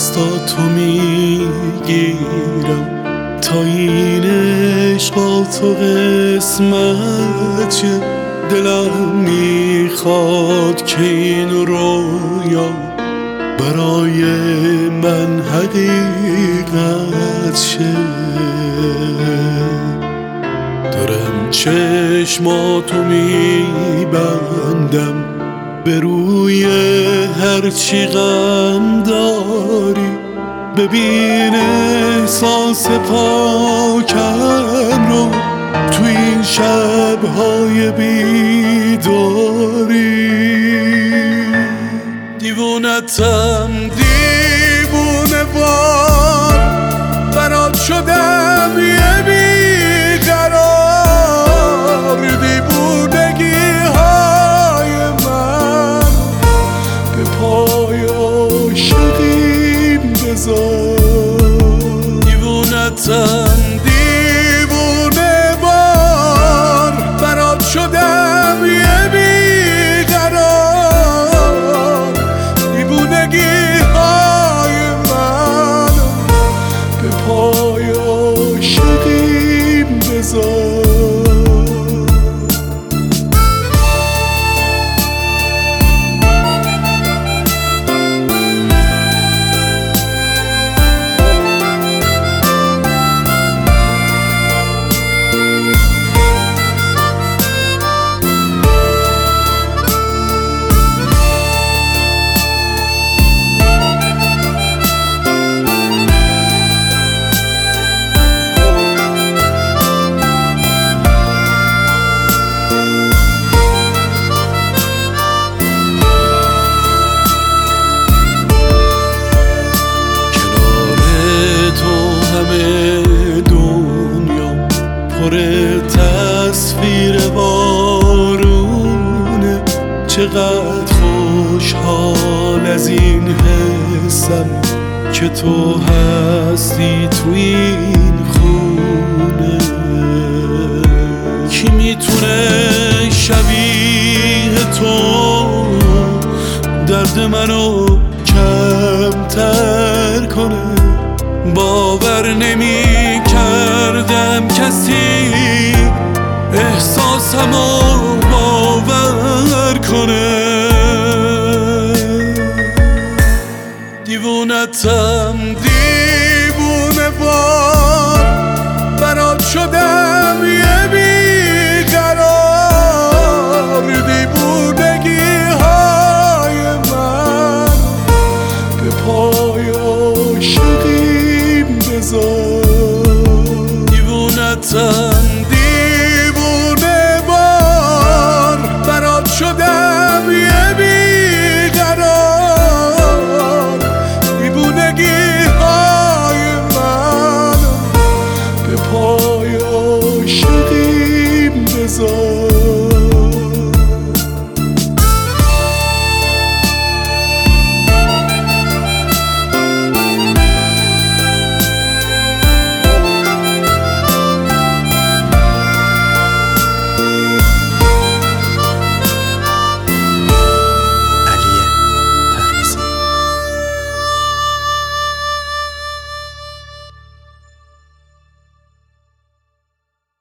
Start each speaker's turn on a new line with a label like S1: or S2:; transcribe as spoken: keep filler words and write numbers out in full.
S1: دستاتو میگیرم تا این عشق با تو قسمت شه. دلم میخواد که این رویا برای من حقیقت شه. دارم چشماتو میبندم به روی هرچی غم داری. ببین احساس پاکم رو تو این شب‌های بیداری. دیوونتم دیوونه وار برات شدم یه بیقرار. دیوونگی های من به پای عاشقیم بذار. دیوونتم دیوونه وار برات شدم یه بیقرار. دیوونگی های من به پای عاشقیم بذار. دنیا پر تصویر بارونه. چقدر خوشحال از این حسم که تو هستی تو این خونه. کی میتونه شبیه تو درد منو کمتر کنه؟ باور نمی کردم کسی احساسمو باور کنه. دیوونتم دیوونه وار برات شدم یه بیقرار. دیوونگی های من به پای عاشقیم بذار. دیوونتم دیوونه وار برات شدم یه بیقرار. دیوونگی های من به پای عاشقیم